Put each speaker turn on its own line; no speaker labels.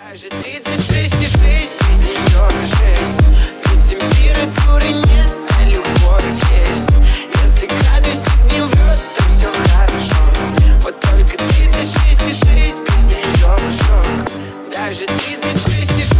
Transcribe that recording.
Даже 36,6 без нее жесть. Ведь температуры нет, а любовь есть. Если градус не врет, то все хорошо. Вот только 36,6 без нее шок. Даже 36,6.